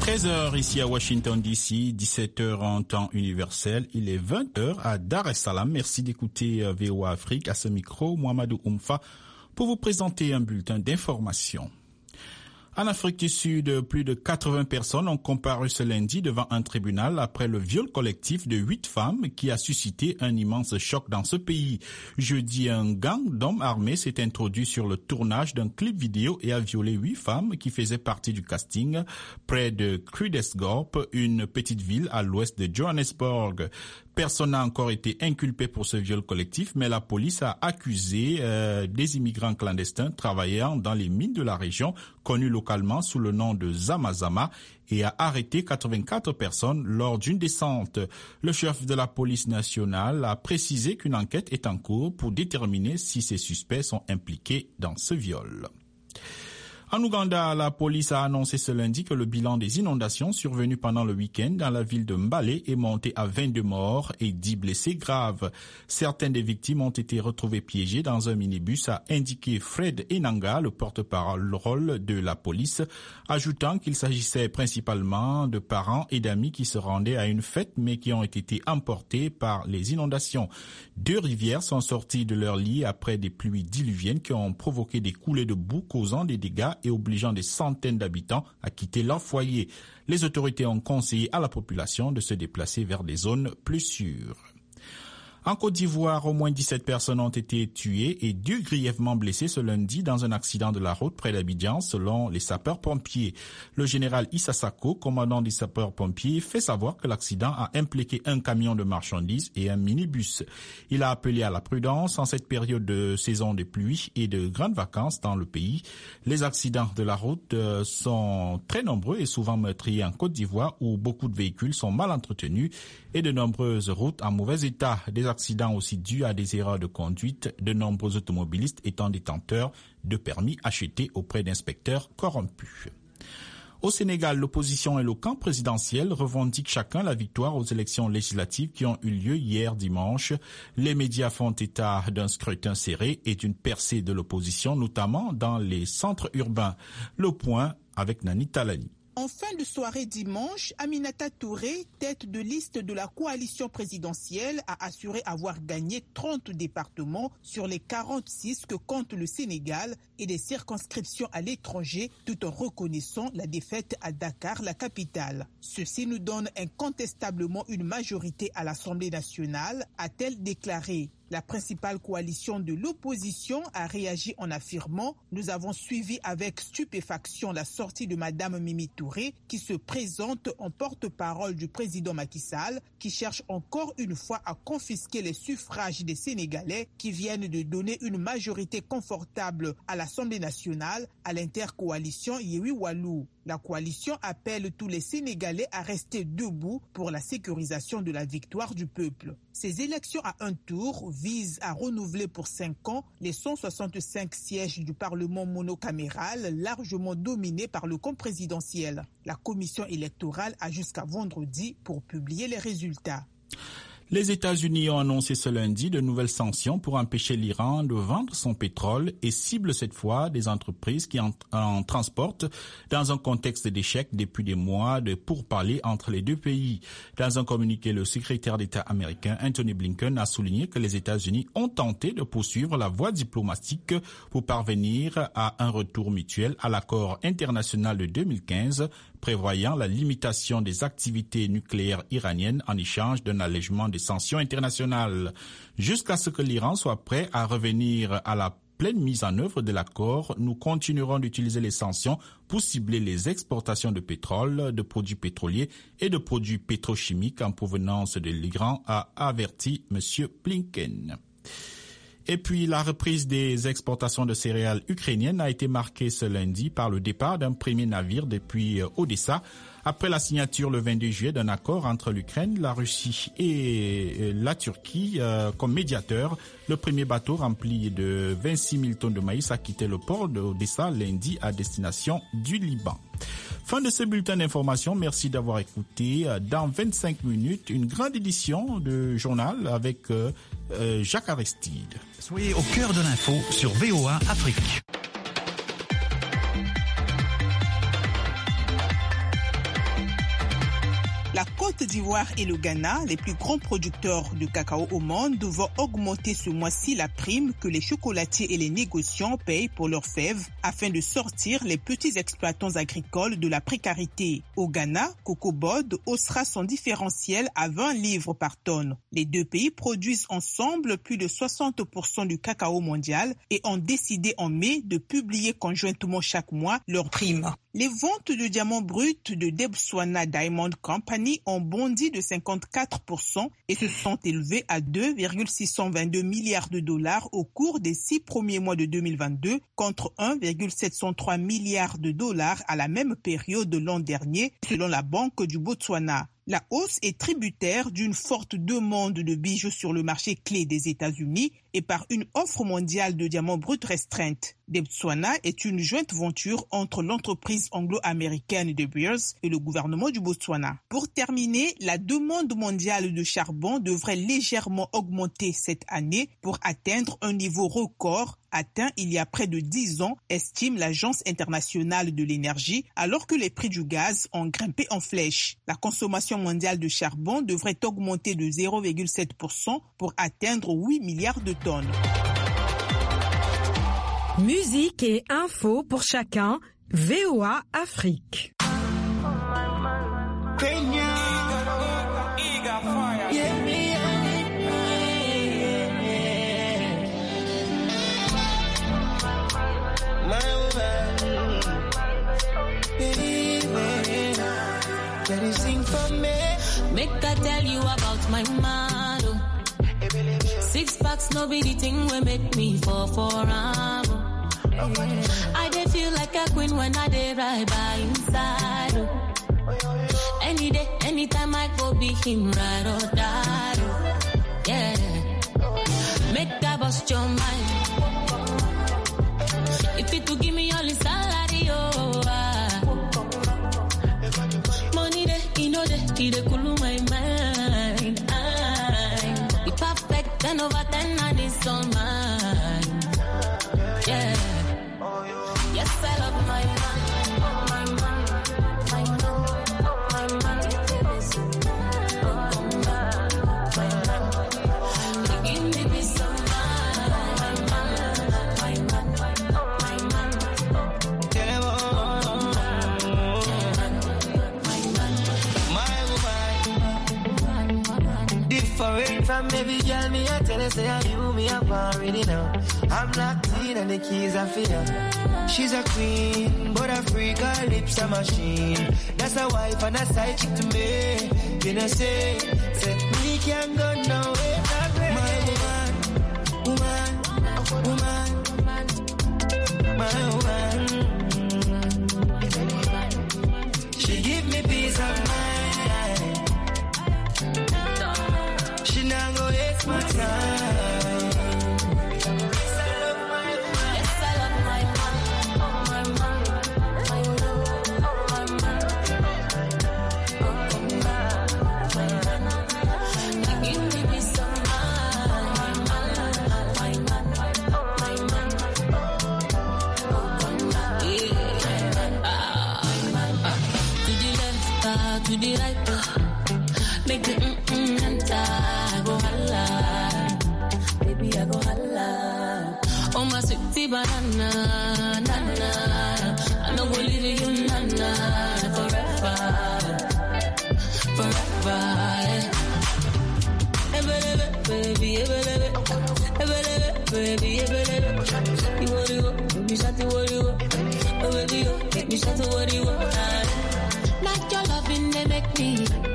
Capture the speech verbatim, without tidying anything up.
treize heures ici à Washington D C, dix-sept heures en temps universel. Il est vingt heures à Dar es Salaam. Merci d'écouter V O A Afrique. À ce micro, Mohamedou Oumfa pour vous présenter un bulletin d'information. En Afrique du Sud, plus de quatre-vingts personnes ont comparu ce lundi devant un tribunal après le viol collectif de huit femmes qui a suscité un immense choc dans ce pays. Jeudi, un gang d'hommes armés s'est introduit sur le tournage d'un clip vidéo et a violé huit femmes qui faisaient partie du casting près de Krugersdorp, une petite ville à l'ouest de Johannesburg. Personne n'a encore été inculpé pour ce viol collectif, mais la police a accusé euh, des immigrants clandestins travaillant dans les mines de la région, connus localement sous le nom de Zamazama, et a arrêté quatre-vingt-quatre personnes lors d'une descente. Le chef de la police nationale a précisé qu'une enquête est en cours pour déterminer si ces suspects sont impliqués dans ce viol. En Ouganda, la police a annoncé ce lundi que le bilan des inondations survenues pendant le week-end dans la ville de Mbale est monté à vingt-deux morts et dix blessés graves. Certaines des victimes ont été retrouvées piégées dans un minibus, a indiqué Fred Enanga, le porte-parole de la police, ajoutant qu'il s'agissait principalement de parents et d'amis qui se rendaient à une fête mais qui ont été emportés par les inondations. Deux rivières sont sorties de leur lit après des pluies diluviennes qui ont provoqué des coulées de boue causant des dégâts et obligeant des centaines d'habitants à quitter leur foyer. Les autorités ont conseillé à la population de se déplacer vers des zones plus sûres. En Côte d'Ivoire, au moins dix-sept personnes ont été tuées et deux grièvement blessées ce lundi dans un accident de la route près d'Abidjan, selon les sapeurs-pompiers. Le général Issa Sako, commandant des sapeurs-pompiers, fait savoir que l'accident a impliqué un camion de marchandises et un minibus. Il a appelé à la prudence en cette période de saison de pluie et de grandes vacances dans le pays. Les accidents de la route sont très nombreux et souvent meurtriers en Côte d'Ivoire, où beaucoup de véhicules sont mal entretenus et de nombreuses routes en mauvais état. Des accidents aussi dus à des erreurs de conduite, de nombreux automobilistes étant détenteurs de permis achetés auprès d'inspecteurs corrompus. Au Sénégal, l'opposition et le camp présidentiel revendiquent chacun la victoire aux élections législatives qui ont eu lieu hier dimanche. Les médias font état d'un scrutin serré et d'une percée de l'opposition, notamment dans les centres urbains. Le point avec Nani Talani. En fin de soirée dimanche, Aminata Touré, tête de liste de la coalition présidentielle, a assuré avoir gagné trente départements sur les quarante-six que compte le Sénégal et des circonscriptions à l'étranger, tout en reconnaissant la défaite à Dakar, la capitale. Ceci nous donne incontestablement une majorité à l'Assemblée nationale, a-t-elle déclaré. La principale coalition de l'opposition a réagi en affirmant « Nous avons suivi avec stupéfaction la sortie de Madame Mimi Touré qui se présente en porte-parole du président Macky Sall qui cherche encore une fois à confisquer les suffrages des Sénégalais qui viennent de donner une majorité confortable à l'Assemblée nationale à l'intercoalition Yewi Walou. La coalition appelle tous les Sénégalais à rester debout pour la sécurisation de la victoire du peuple. Ces élections à un tour visent à renouveler pour cinq ans les cent soixante-cinq sièges du Parlement monocaméral largement dominé par le camp présidentiel. La commission électorale a jusqu'à vendredi pour publier les résultats. Les États-Unis ont annoncé ce lundi de nouvelles sanctions pour empêcher l'Iran de vendre son pétrole et ciblent cette fois des entreprises qui en, en transportent dans un contexte d'échec depuis des mois de pourparlers entre les deux pays. Dans un communiqué, le secrétaire d'État américain Anthony Blinken a souligné que les États-Unis ont tenté de poursuivre la voie diplomatique pour parvenir à un retour mutuel à l'accord international de deux mille quinze prévoyant la limitation des activités nucléaires iraniennes en échange d'un allègement des sanctions internationales, jusqu'à ce que l'Iran soit prêt à revenir à la pleine mise en œuvre de l'accord. Nous continuerons d'utiliser les sanctions pour cibler les exportations de pétrole, de produits pétroliers et de produits pétrochimiques en provenance de l'Iran, a averti M. Blinken. Et puis, la reprise des exportations de céréales ukrainiennes a été marquée ce lundi par le départ d'un premier navire depuis Odessa, après la signature le vingt-deux juillet d'un accord entre l'Ukraine, la Russie et la Turquie euh, comme médiateur. Le premier bateau rempli de vingt-six mille tonnes de maïs a quitté le port d'Odessa lundi à destination du Liban. Fin de ce bulletin d'information. Merci d'avoir écouté. Dans vingt-cinq minutes, une grande édition de journal avec euh, euh, Jacques Aristide. Soyez au cœur de l'info sur V O A Afrique. La Côte d'Ivoire et le Ghana, les plus grands producteurs de cacao au monde, vont augmenter ce mois-ci la prime que les chocolatiers et les négociants payent pour leurs fèves afin de sortir les petits exploitants agricoles de la précarité. Au Ghana, CocoBoard haussera son différentiel à vingt livres par tonne. Les deux pays produisent ensemble plus de soixante pour cent du cacao mondial et ont décidé en mai de publier conjointement chaque mois leurs primes. Les ventes de diamants bruts de Debswana Diamond Company ont bondi de cinquante-quatre pour cent et se sont élevées à deux virgule six cent vingt-deux milliards de dollars au cours des six premiers mois de deux mille vingt-deux contre un virgule sept cent trois milliards de dollars à la même période de l'an dernier, selon la Banque du Botswana. La hausse est tributaire d'une forte demande de bijoux sur le marché clé des États-Unis et par une offre mondiale de diamants bruts restreinte. Debswana est une jointe venture entre l'entreprise anglo-américaine De Beers et le gouvernement du Botswana. Pour terminer, la demande mondiale de charbon devrait légèrement augmenter cette année pour atteindre un niveau record atteint il y a près de dix ans, estime l'Agence internationale de l'énergie, alors que les prix du gaz ont grimpé en flèche. La consommation mondiale de charbon devrait augmenter de zéro virgule sept pour cent pour atteindre huit milliards de tonnes. Musique et infos pour chacun, V O A Afrique. Make I tell you about my man. Six packs, no be the thing will make me fall for am. I dey feel like a queen when I dey ride by inside. Any day, anytime I go be him ride or die. Yeah, make I bust your mind. If it to give me all his salary, oh. Money dey, you know dey, he dey cool my mind. I, the perfect ten over ten and it's all mine. Yeah. Yes, I love my man. Oh, my man. My man. Oh, my man. Oh, my man. Give me peace of mind. My man. My man. Oh, my man. My woman. Different from every girl, me I tell her, say I you, me I already know. I'm locked in and the keys are for her. She's a queen, but a freak, her lips a machine. That's a wife and a side chick to me. You know say, say me can't go nowhere. My woman, woman, woman, my woman. She give me peace of mind. She not go waste my time. To the right, make it mm-mm enter. I go holla, baby I go holla. Oh my sweetie banana, nana, I no go leave you nana forever, forever. Yeah. Baby, baby, baby, baby, you worry, baby, shut the worry, oh baby, make me shut the worry. Not your loving, they make me